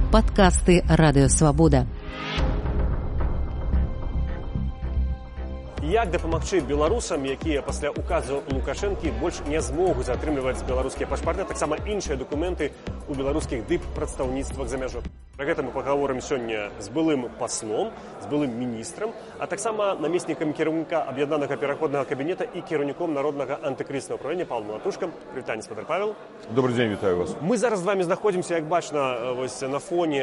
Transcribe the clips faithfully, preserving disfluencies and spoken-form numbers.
Падкасты Радыёвабода. Як дапамагчы беларусам, якія пасля указу Лукашэнкі больш не змогуць атрымліваць беларускія пашпарты, таксама іншыя дакументы ў беларускіх дыппрадстаўніцтвах за мяжой. Пра гэта мы пагаворым сёння з былым паслом, з былым міністрам, а таксама намеснікам кіраўніка аб'яднанага пераходнага кабінета і кіраўніком народнага антыкрызіснага ўправлення Павлом Латушкам. Прывітанне, спадар Павел. Добрый дзень, вітаю вас. Мы зараз з вами знаходзімся, як бачна, вось на фоне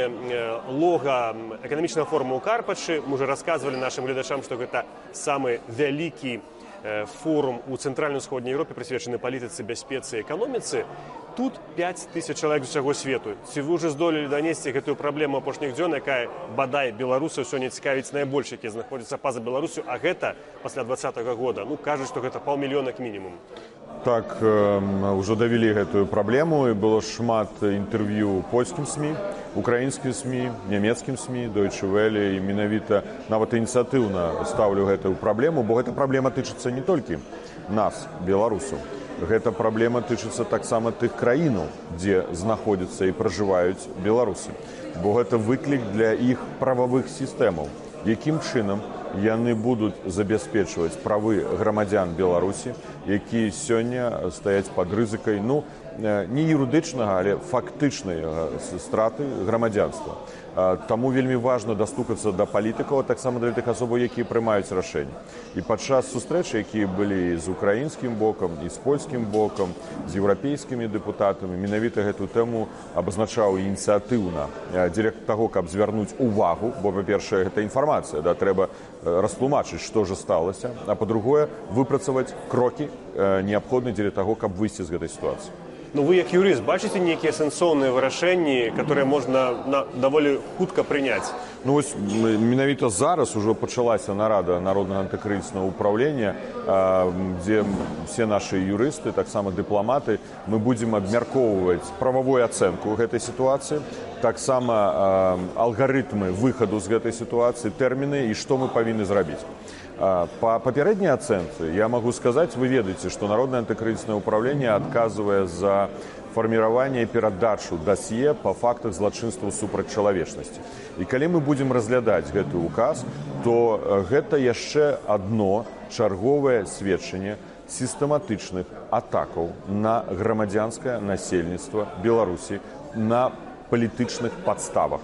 лога эканамічнага форума ў Карпатшы. Мы уже расказвалі нашым гледачам, што гэта самы вялікі форум у цэнтральна-ўсходняй Еўропе, прысвечаны палітыцы, бяспецы і эканоміцы. Тут пяць тысяч чалавек з усяго свету. Ці вы ўжо здолелі данесці гэтую праблему апошніх дзён, якая, бадай, беларусаў сёння цікавіць найбольш, якія знаходзяцца па-за Беларусю, а гэта пасля двадцатага года. Ну, кажуць, што гэта паўмільёна як мінімум. Так, э, ўжо давялі гэтую праблему, і было шмат інтэрв'ю польскім СМІ, украінскім СМІ, нямецкім СМІ, Deutsche Welle, і менавіта нават ініцыятыўна стаўлю гэтую праблему, бо гэта праблема тычыцца не толькі нас, беларусаў. Гэта праблема тычыцца таксама тых краінаў, дзе знаходзяцца і пражываюць беларусы. Бо гэта выклік для іх прававых сістэмаў. Якім чынам яны будуць забяспечваць правы грамадзян Беларусі, якія сёння стаяць пад рызыкай, ну, не юрыдычнага, але фактычнай страты грамадзянства. Таму вельмі важна дастукацца да палітыкаў, а таксама да тых асобаў, якія прымаюць рашэнні. І падчас сустрэчы, якія былі з украінскім бокам, і з польскім бокам, з еўрапейскімі дэпутатамі, менавіта гэту тэму абазначаў ініцыятыўна дзеля таго, каб звярнуць увагу, бо, па-першае, гэта інфармацыя, да, трэба растлумачыць, што ж сталася, а па-другое, выпрацаваць крокі неабходныя дзеля таго, каб выйсці з гэтай сітуацыі. Ну, вы, як юрыст, бачыце нейкія сэнсоўныя вырашэнні, которые можна на, даволі хутка прыняць? Ну, вось, менавіта зараз ужо пачалася нарада народнага антыкрызіснага ўправлення, дзе все нашы юрысты, таксама дыпламаты, мы будзем абмяркоўваць прававую ацэнку гэтай сітуацыі, таксама алгарытмы выхаду з гэтай сітуацыі, тэрміны і што мы павінны зрабіць. По папярэдняй ацэнцы я могу сказаць, вы ведаеце, што народнае антыкрызіснае ўправленне адказвае за фарміраванне і перадачу дасье па фактах злачынстваў супраць чалавечнасці. І калі мы будзем разглядаць гэты указ, то гэта яшчэ адно чарговае сведчанне сістэматычных атакаў на грамадзянскае насельніцтва Беларусі на палітычных падставах.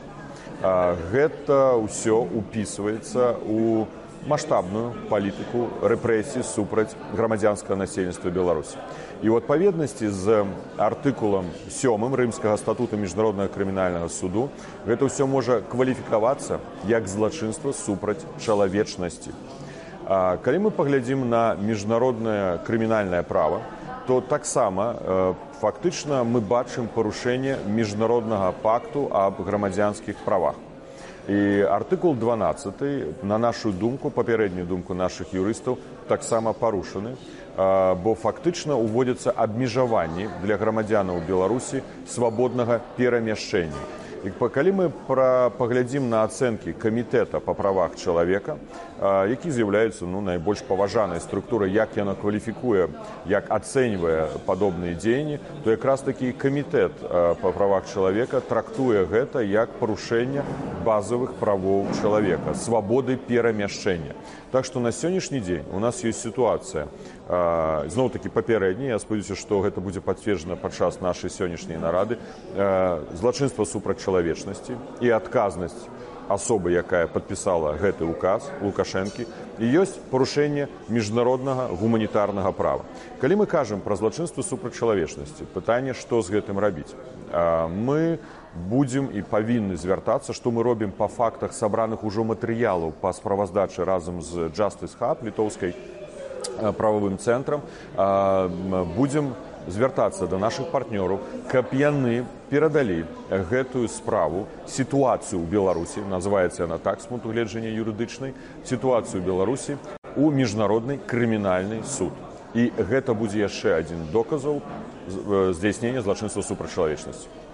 Гэта ўсё упісваецца ў маштабную палітыку рэпрэсій супраць грамадзянскага насельніцтва Беларусі. І ў адпаведнасці з артыкулам сёмым Рымскага статута міжнароднага крымінальнага суду гэта ўсё можа кваліфікавацца як злачынства супраць чалавечнасці. А калі мы паглядзім на міжнароднае крымінальнае права, то таксама фактычна мы бачым парушэнне міжнароднага пакту аб грамадзянскіх правах. І артыкул дванаццаты, на нашу думку, папярэднюю думку нашых юрыстаў, таксама парушаны, бо фактычна уводзяцца абмежаванні для грамадзянаў Беларусі свабоднага перамяшчэння. І калі мы паглядзім на ацэнкі камітэта па правах чалавека, які з'яўляецца ну, найбольш паважанай структурай, як яна кваліфікуе, як ацэньвае падобныя дзеянні, то якраз такі камітэт па правах чалавека трактуе гэта як парушэнне базавых правоў чалавека, свабоды перамяшчэння. Так што на сённяшні дзень у нас ёсць сітуацыя, зноў-такі папярэдняя, я спадзяюся, што гэта будзе пацверджана падчас нашай сённяшняй нарады, злачынства супраць чалавечнасці і адказнасць асобы, якая падпісала гэты указ Лукашэнкі, і ёсць парушэнне міжнароднага гуманітарнага права. Калі мы кажам пра злачынства супраць чалавечнасці, пытанне, што з гэтым рабіць? Мы будзем і павінны звяртацца, што мы робім па фактах сабраных ужо матэрыялаў па справаздачы разам з Justice Hub, літоўскай прававым цэнтрам, будзем звяртацца да нашых партнёраў, каб яны перадалі гэтую справу, сітуацыю ў Беларусі, называецца яна так з пункту гледжання юрыдычнай, сітуацыю ў Беларусі у міжнародны крымінальны суд. І гэта будзе яшчэ адзін доказаў здзяйснення злачынства супраць чалавечнасці.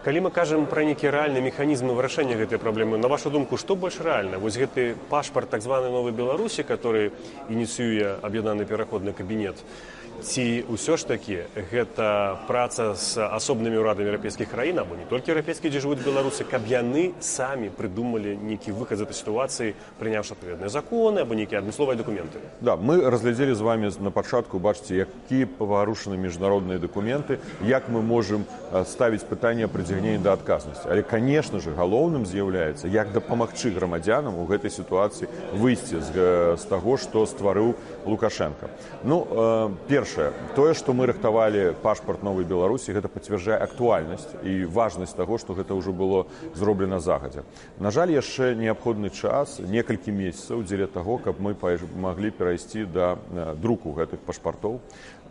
калі мы кажам пра нейкія рэальныя механізмы вырашэння гэтай праблемы, на вашу думку, што больш рэальна? Вось гэты пашпарт так званай новай Беларусі, который ініцыюе аб'яднаны пераходны кабінет, ці ўсё ж такі гэта праца з асобнымі ўрадамі еўрапейскіх краін, або не толькі еўрапейскія, дзе жывуць беларусы, каб яны самі прыдумалі нейкі выхад з этой сітуацыі, прыняўшы адпаведныя законы або нейкія адмысловыя дакументы? Да, мы разглядзелі з вами на пачатку, бачыце, які парушаны міжнародныя дакументы, як мы можам ставіць пытанне прыцягнення да адказнасці. Але, конечно же, галоўным з'яўляецца, як дапамагчы грамадзянам у гэтай сітуацыі выйсці з, з таго, што стварыў Лукашенко. Ну, э, першае, тое, што мы рыхтавалі пашпарт новай Беларусі, гэта пацвярджае актуальнасць і важнасць таго, што гэта ўжо было зроблена загадзя. На жаль, яшчэ неабходны час, некалькі месяцаў дзеля таго, каб мы маглі перайсці да друку гэтых пашпартоў.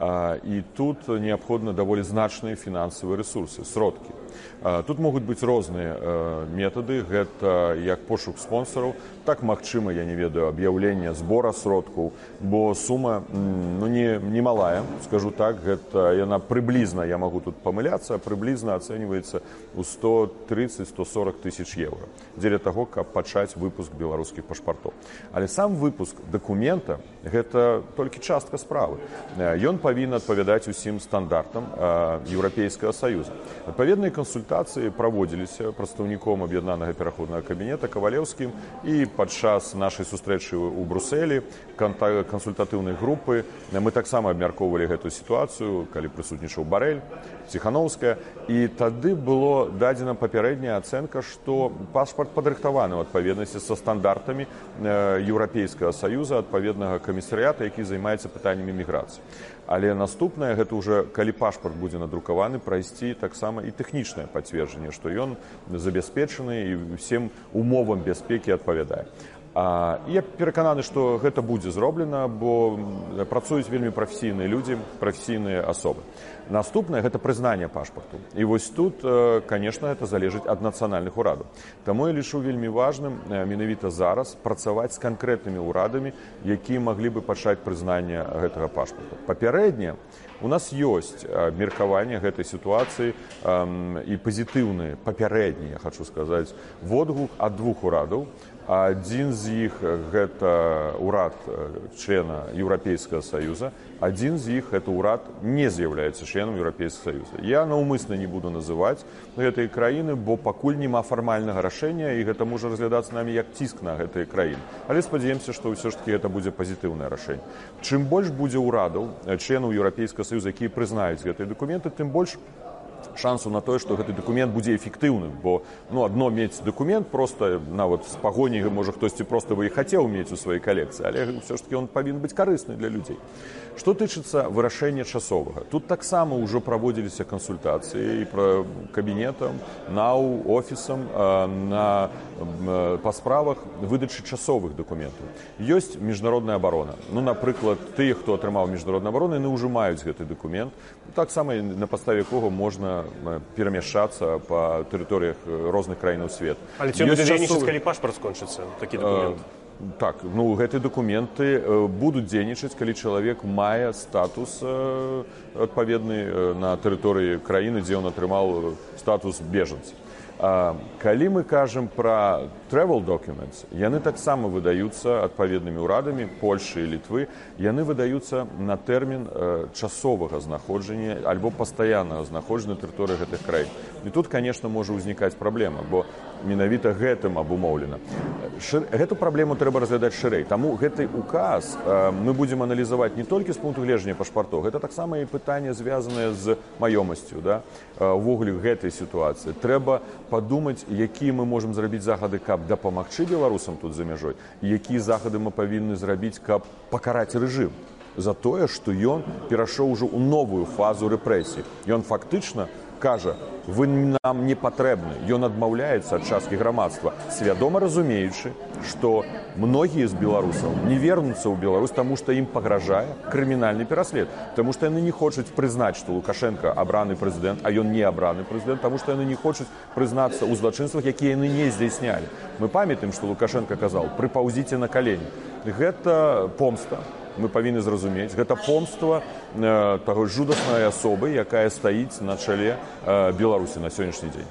І тут неабходна даволі значныя фінансавыя рэсурсы, сродкі. Тут могуць быць розныя метады, гэта як пошук спонсораў, так, магчыма, я не ведаю, аб'яўлення збора сродкаў, бо сума ну, не, не малая, скажу так, гэта яна прыблізна, я магу тут памыляцца, прыблізна ацэньваецца ў сто трыццаць - сто сорок тысяч еўра, дзеля таго, каб пачаць выпуск беларускіх пашпартоў. Але сам выпуск дакумента гэта толькі частка справы. Ён павінен адпавядаць усім стандартам Еўрапейскага Саюза. Адпаведныя кансультацыі праводзіліся прадстаўніком аб'яднанага пераходнага кабінета Кавалеўскім і падчас нашай сустрэчы ў Брусэлі, кансультатыўнай групы. Мы таксама абмяркоўвалі гэтую сітуацыю, калі прысутнічаў Барэль, Ціхановская, і тады было дадзена папярэдняя ацэнка, што пашпарт падрыхтаваны ў адпаведнасці са стандартамі Еўрапейскага Саюза, адпаведнага камісарыята, які займаецца пытаннямі міграцыі. Але наступнае, гэта ўжо, калі пашпарт будзе надрукаваны, прайсці таксама і тэхнічнае пацверджанне, што ён забяспечаны і ўсім умовам бяспекі адпавядае. А, я перакананы, што гэта будзе зроблена, бо працуюць вельмі прафесійныя людзі, прафесійныя асобы. Наступнае, гэта прызнанне пашпарту. І вось тут, конечно, гэта залежыць ад нацыянальных урадаў. Таму я лічу вельмі важным менавіта зараз працаваць з канкрэтнымі ўрадамі, якія маглі бы пачаць прызнанне гэтага пашпарта. Папярэдне, у нас ёсць меркаванне гэтай сітуацыі і пазітыўныя, папярэднія, я хочу сказаць, водгук ад двух урадаў. Адзін з іх гэта ўрад члена Еўрапейскага Саюза, адзін з іх гэта ўрад не з'яўляецца членам Еўрапейскага Саюза. Я наўмысна не буду называць гэтыя краіны, бо пакуль няма фармальнага рашэння, і гэта можа разглядацца намі як ціск на гэтыя краіны. Але спадзяемся, што ўсё ж такі гэта будзе пазітыўнае рашэнне. Чым больш будзе ўрадаў, членаў Еўрапейскага Саюза, якія прызнаюць гэтыя дакументы, тым больш шансу на тое, што гэты дакумент будзе эфектыўным, бо ну, адно мець дакумент проста нават з пагоні, можа хтосьці проста бы і хацеў мець у сваёй калекцыі, але ўсё ж такі он павінен быць карысны для людзей. Што тычыцца вырашэння часовага, тут таксама ўжо праводзіліся кансультацыі і пра кабінетам, нау, офісам на, па справах выдачы часовых дакументаў. Ёсць міжнародная абарона. Ну, напрыклад, тыя, хто атрымаў міжнародную абарону, яны ўжо маюць гэты дакумент, таксама на падставе якога можна перамяшчацца па тэрыторыях розных краінаў свету. Але ці будзе дзейнічаць, калі пашпарт скончыцца, такі дакумент? Так, ну, гэтыя дакументы будуць дзейнічаць, калі чалавек мае статус адпаведны на тэрыторыі краіны, дзе ён атрымаў статус бежанца. Калі мы кажам пра travel documents, яны таксама выдаюцца адпаведнымі ўрадамі Польшы і Літвы, яны выдаюцца на тэрмін часовага знаходжання альбо пастаяннага знаходжання на тэрыторыі гэтых краін. І тут, конечно, можа ўзнікаць праблема, бо менавіта гэтым абумоўлена. Гэту праблему трэба разглядаць шырэй. Таму гэты указ мы будзем аналізаваць не толькі з пункту гледжання пашпартоў, гэта таксама і пытанне звязанае з маёмасцю, да? Увогуле гэтай сітуацыі. Трэба падумаць, якія мы можам зрабіць захады, каб дапамагчы беларусам тут за мяжой, і якія захады мы павінны зрабіць, каб пакараць рэжым за тое, што ён перайшоў ужо ў новую фазу рэпрэсій. Ён фактычна кажа, вы нам не патрэбны. Ён адмаўляецца ад часткі грамадства, свядома разумеючы, што многія з беларусаў не вернуцца ў Беларусь, таму што ім пагражае крымінальны пераслед, таму што яны не хочуць прызнаць, што Лукашенко абраны прэзідэнт, а ён не абраны прэзідэнт, таму што яны не хочуць прызнацца ў злачынствах, якія яны не здзяйснялі. Мы памятаем, што Лукашенко казаў: прыпаўзіце на калені. Гэта помста. Мы павінны зразумець, гэта помства э, таго жудаснай асобы, якая стаіць на чале э, Беларусі на сённяшні дзень.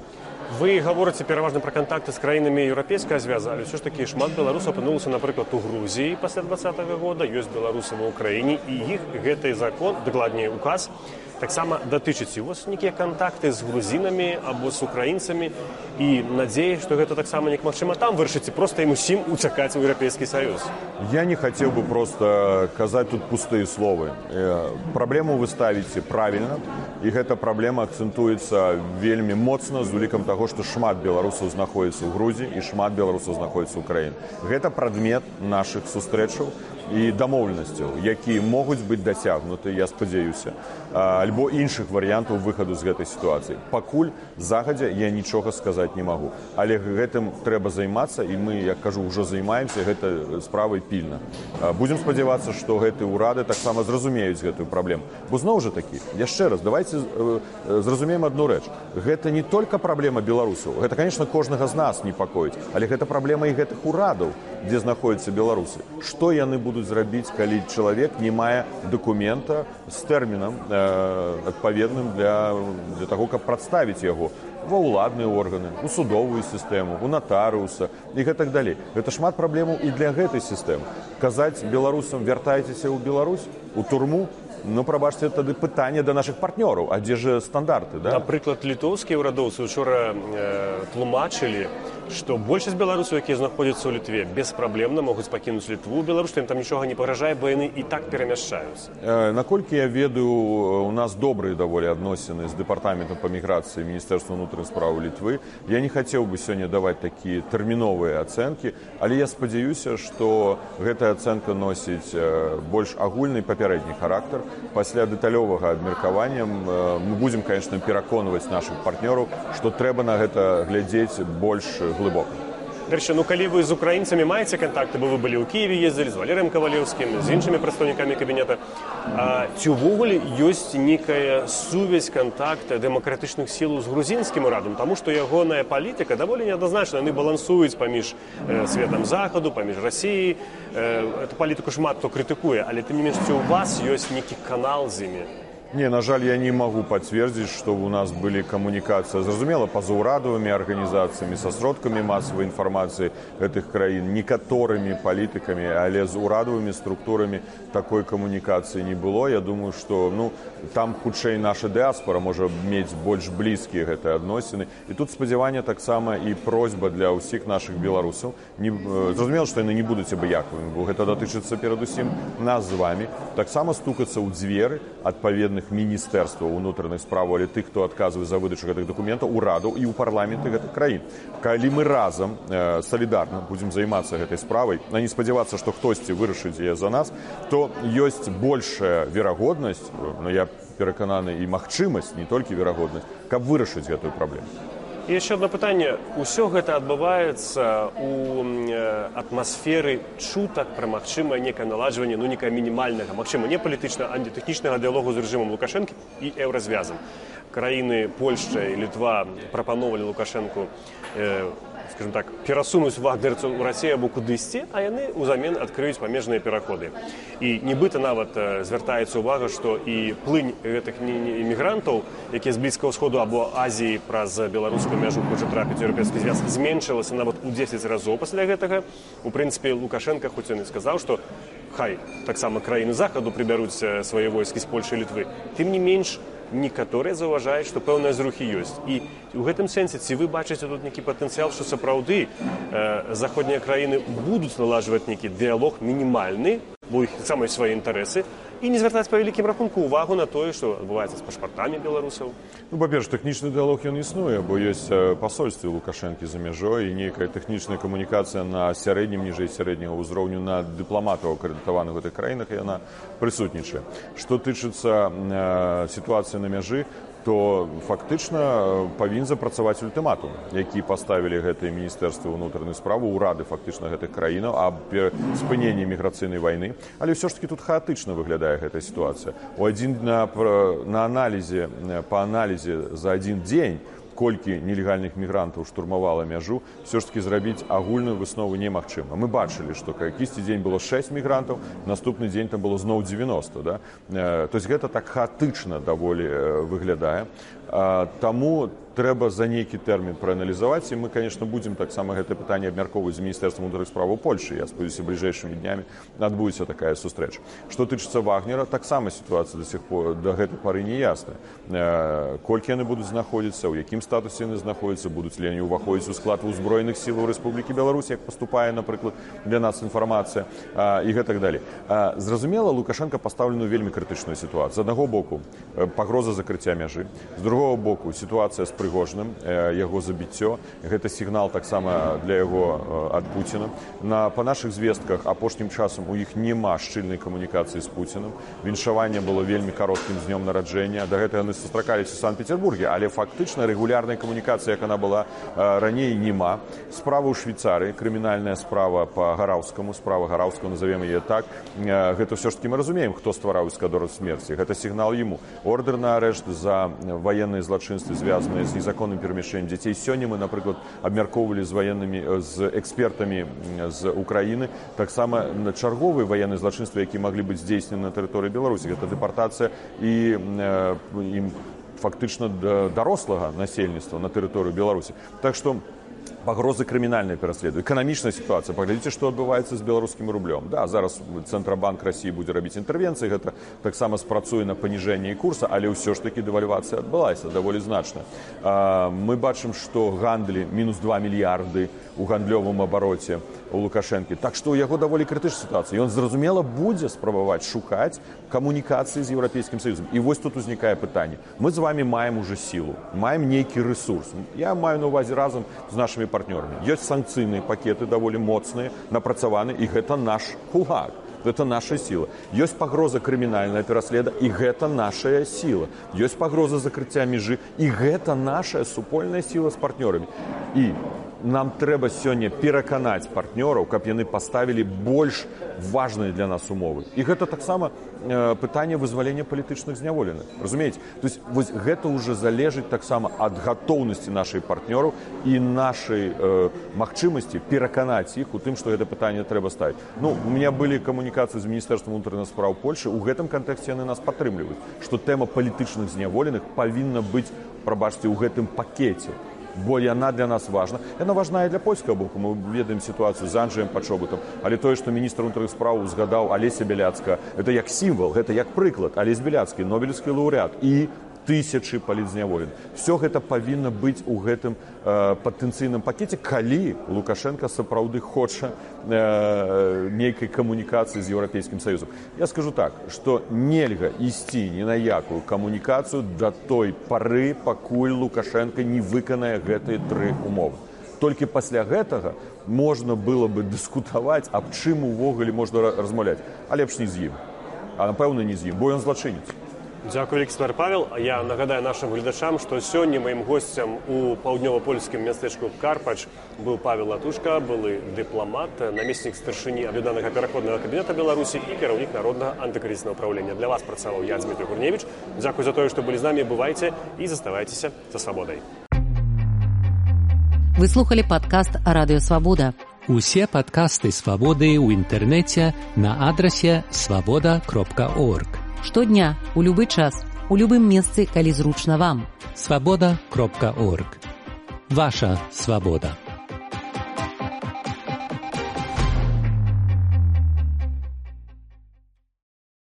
Вы говорите пераважна пра кантакты з краінамі еўрапейскага звяза, але ўсё ж такі шмат беларусаў апынулася, напрыклад, у Грузіі пасля двадцатага года, ёсць беларусы ва ўкраіне, і іх гэты закон, дакладней указ, таксама датычыць. У вас нейкія кантакты з грузінамі або з украінцамі, і надзеюсь, што гэта таксама неяк магчыма там вырашыць, проста ім усім уцякаць у Еўрапейскі Саюз. Я не хотел бы просто казаць тут пустые словы. Праблему вы ставіце правільна, і гэта праблема акцэнтуецца вельмі моцна з улікам таго, што шмат беларусаў знаходзіцца ў Грузіі і шмат беларусаў знаходзіцца ў краіне. Гэта прадмет нашых сустрэчаў і дамоўленасцяў, якія могуць быць дасягнуты, я спадзяюся, альбо іншых варыянтаў выхаду з гэтай сітуацыі. Пакуль загадзя я нічога сказаць не магу. Але гэтым трэба займацца, і мы, як кажу, ўжо займаемся гэтай справай пільна. Будзем спадзявацца, што гэтыя ўрады таксама зразумеюць гэтую праблему. Бо зноў жа такі, яшчэ раз, давайте зразумеем адну рэч. Гэта не толькі праблема беларусаў. Гэта, конечно, кожнага з нас непакоіць, але гэта праблема і гэтых урадаў, дзе знаходзяцца беларусы. Што яны будуць зрабіць, калі чалавек не мае дакумента з тэрмінам э, адпаведным для, для таго, каб прадставіць яго ва ўладныя органы, у судовую сістэму, у натарыуса і гэтак далей. Гэта шмат праблемаў і для гэтай сістэмы. Казаць беларусам вяртайцеся ў Беларусь, у турму, ну, прабачце, тады пытанне да нашых партнёраў, а дзе ж стандарты, да? Напрыклад, літоўскія ўрадоўцы учора э, тлумачылі, што большасць беларусаў, якія знаходзяцца ў Літве, беспраблемна могуць пакінуць Літву, Беларусь, што ім там нічога не пагражае, бо яны і так перамяшчаюцца. Э, наколькі я ведаю, у нас добрыя даволі адносіны з дэпартаментам па міграцыі Міністэрства ўнутраных спраў Літвы. Я не хацеў бы сёння даваць такія тэрміновыя ацэнкі, але я спадзяюся, што гэтая ацэнка носіць э, больш агульны папярэдні характар. Пасля дэталёвага абмеркавання э, мы будзем, конечно, пераконваць нашых партнёраў, што трэба на гэта глядзець больш глыбока. Дарэчы, ну калі вы з украінцамі маеце кантакты, бо вы былі ў Кіеве, ездзілі з Валерыем Кавалеўскім, з іншымі прадстаўнікамі кабінета, а, ці ўвогуле ёсць нейкая сувязь, контакт дэмакратычных сілаў з грузінскім урадам, таму што ягоная палітыка даволі неадназначна, яны балансуюць паміж э, светам захаду, паміж Расіяй, э, эту палітыку шмат хто крытыкуе, але тым не менш, ці ў вас ёсць нейкі канал з імі? Не, на жаль, я не могу подтвердить, что у нас были коммуникации, зразумела, позаурадовыми организациями, со сродками массовой информации этих краин, некоторыми политиками, але з урадовыми структурами такой коммуникации не было. Я думаю, что ну, там хутчэй наша диаспора может иметь больш близкие гэтыя адносіны. И тут спадзяванне таксама и просьба для ўсіх наших беларусаў. Не, зразумела, что яны не будуць абыякавымі, бо гэта датычыцца перадусім нас з вами. Таксама стукацца ў дзверы адпаведна міністэрстваў унутраных справаў, але тых, хто адказвае за выдачу гэтых дакументаў, урадаў і ў парламенты гэтых краін. Калі мы разам э, салідарна будзем займацца гэтай справай, а не спадзявацца, што хтосьці вырашыць яе за нас, то ёсць большая верагоднасць, ну, я перакананы, і магчымасць, не толькі верагоднасць, каб вырашыць гэтую праблему. І яшчэ одно пытанне. Усё гэта адбываецца ў атмасферы чутак пра магчымае некае наладжванне, ну, некае мінімальнага, магчыма, не палітычна, а не тэхнічнага дыялогу з рэжымам Лукашэнкі і еўразвязам. Краіны Польшча і Літва прапановалі Лукашэнку, э, скажем так, перасунуць вагнерцаў у Расію або кудысьці, а яны ўзамен адкрыюць памежныя пераходы. І нібыта нават э, звяртаецца ўвага, што і плынь гэтых імігрантаў, якія з Блізкага ўсходу або Азіі праз беларускую мяжу хоча трапіць у еўрапейскі звяз, зменшылася нават у дзесяць разоў пасля гэтага. У прынцыпе, Лукашенко, хоць ён і сказаў, што хай таксама краіны захаду прыбяруць свае войскі з Польшы і Літвы, тым не менш, некаторыя заўважаюць, што пэўныя зрухі ёсць. І ў гэтым сэнсе, ці вы бачыце тут нейкі патэнцыял, што сапраўды э, заходнія краіны будуць наладжваць нейкі дыялог мінімальны, бо іх самыя свае інтарэсы, і не звяртаць па вялікім рахунку ўвагу на тое, што адбываецца з пашпартамі беларусаў? Ну, па-перш, тэхнічны дыялог ён існуе, бо ёсць пасольствы Лукашэнкі за мяжой і нейкая тэхнічная камунікацыя на сярэднім, ніжэй сярэдняга ўзроўню на дыпламатаў акрэдытаваных у гэтых краінах, і яна прысутнічае. Што тычыцца э, сітуацыі на мяжы, то фактычна павінен запрацаваць ультыматум, які паставілі гэтыя міністэрствы ўнутраных справаў, урады фактычна гэтых краінаў аб спыненні міграцыйнай вайны. Але ўсё ж такі тут хаатычна выглядае гэтая сітуацыя. У адзін на, на аналізе, па аналізе за адзін дзень колькі нелегальных мігрантаў штурмавала мяжу, все ж таки зрабіць агульную выснову немагчыма. Мы бачылі, што якісьці дзень было шэсць мігрантаў, наступны дзень там было зноў дзевяноста. Да? То есть гэта так хаатычна даволі выглядае. Таму трэба за нейкі тэрмін прааналізаваць, і мы, конечно, будзем таксама гэта пытанне абмяркоўваць з міністэрствам унутраных справаў Польшы. Я спадзяюся, бліжэйшымі днямі адбудзецца такая сустрэча. Што тычыцца Вагнера, таксама сітуацыя да сих пор да гэтай пары не ясная. Колькі яны будуць знаходзіцца, у якім статусе яны знаходзяцца, будуць ли яны ўваходзіць у склад узброеных сілаў Рэспублікі Беларусь, як паступае, напрыклад, для нас інфармацыя і гэтак далей. Зразумела, Лукашенко пастаўлены ў вельмі крытычную сітуацыю. З аднаго боку пагроза закрыцця мяжы, з другого боку сітуацыя з Прыгожным, яго забіццё, гэта сігнал таксама для яго ад Пуціна. На, па нашых звестках апошнім часам у іх няма шчыльнай камунікацыі з Пуцінам. Віншаванне было вельмі кароткім з днём нараджэння. Да гэтага яны сустракаліся ў Санкт-Петербурге, але фактычна рэгулярная камунікацыя, як она была раней, няма. Справа ў Швейцарыі, крымінальная справа па Гараўскаму, справа Гараўскага, назовем яе так. Гэта ўсё ж таки мы разумеем, хто ствараў эскадрону смерці. Гэта сігнал яму. Ордер на арэшт за ваенныя злачынствы, звязаныя з незаконным перамяшчэннем дзяцей. Сёння мы, напрыклад, абмяркоўвалі з ваеннымі, з экспертамі з Украіны таксама чарговыя ваенныя злачынствы, якія маглі быць здзейснены на тэрыторыі Беларусі. Гэта дэпартацыя і ім фактычна дарослага насельніцтва на тэрыторыю Беларусі. Так што пагрозы крымінальнай пераследуюць. Эканамічная сітуацыя. Паглядзіце, што адбываецца з беларускім рублём. Да, зараз Цэнтрабанк Расіі будзе рабіць інтэрвенцыі, гэта таксама спрацуе на паніжэнні курса, але ўсё ж такі дэвальвацыя адбылася даволі значна. Мы бачым, што гандлі мінус два мільярды у гандлёвым абароце у Лукашэнкі. Так што ў яго даволі крытычная сітуацыя. Ён, зразумела, будзе спрабаваць шукаць камунікацыі з Еўрапейскім Саюзам. І вось тут узнікае пытанне. Мы з вами маем уже сілу, маем нейкі рэсурс. Я маю на ўвазе разам з нашымі партнёрамі. Ёсць санкцыйныя пакеты даволі моцныя, напрацаваны, і гэта наш кулак. Это наша сила. Ёсць пагроза крымінальная пераследа, і гэта нашая сила. Ёсць пагроза закрыцця мяжы, і гэта наша супольная сила з партнёрамі. І нам трэба сёння пераканаць партнёраў, каб яны паставілі больш важныя для нас умовы. І гэта таксама э, пытанне вызвалення палітычных зняволеных. Разумееце? То есть вось гэта ўжо залежыць таксама ад гатоўнасці нашых партнёраў і нашай э, магчымасці пераканаць іх у тым, што гэта пытанне трэба ставіць. Ну, у меня былі камунікацыі з міністэрствам унутраных спраў Польшы, у гэтым кантэксце яны нас падтрымліваюць, што тэма палітычных зняволеных павінна быць, прабачце, у гэтым пакеце. Бо яна для нас важна. Яна важная для польскага боку. Мы ведаем сітуацыю з Анджаем Пачобутам. Але тое, што міністр унутраных спраў згадаў Алеся Бяляцкага, гэта як сімвал, гэта як прыклад. Алесь Бяляцкі, нобелеўскі лаўрэат і тысячы палітзняволеных. Все гэта павінна быць у гэтым э, патэнцыйным пакеце, калі Лукашенко сапраўды хоча э, нейкай камунікацыі з Еўрапейскім Саюзам. Я скажу так, што нельга ісці ні на якую камунікацыю да той пары, пакуль Лукашенко не выканае гэтыя тры умовы. Толькі пасля гэтага можна было бы дыскутаваць, аб чым увогуле можна размаўляць. А лепш не з ім. А напэўна не з ім, бо ён злачынец. Дзякуй, эксперт Павел. Я нагадаю нашим гледачам, што сёння маім госцем у паўднёва-польскім мястэчку Карпач быў Павел Латушка, былы дыпламат, намеснік старшыні аб'яднанага пераходнага кабінета Беларусі і кіраўнік народнага антыкрызіснага ўпраўлення. Для вас працаваў я, Дмітрий Гурневич. Дзякуй за тое, што былі з намі. Бывайце і заставайцеся за свабодай. Вы слухали падкаст «Радыё Свабода». Усе падкасты «Свабоды» ў інтэрнэце на адрасе свабода кропка орг. Штодня, у любы час, у любым месцы, калі зручна вам. свабода кропка орг. Ваша свабода.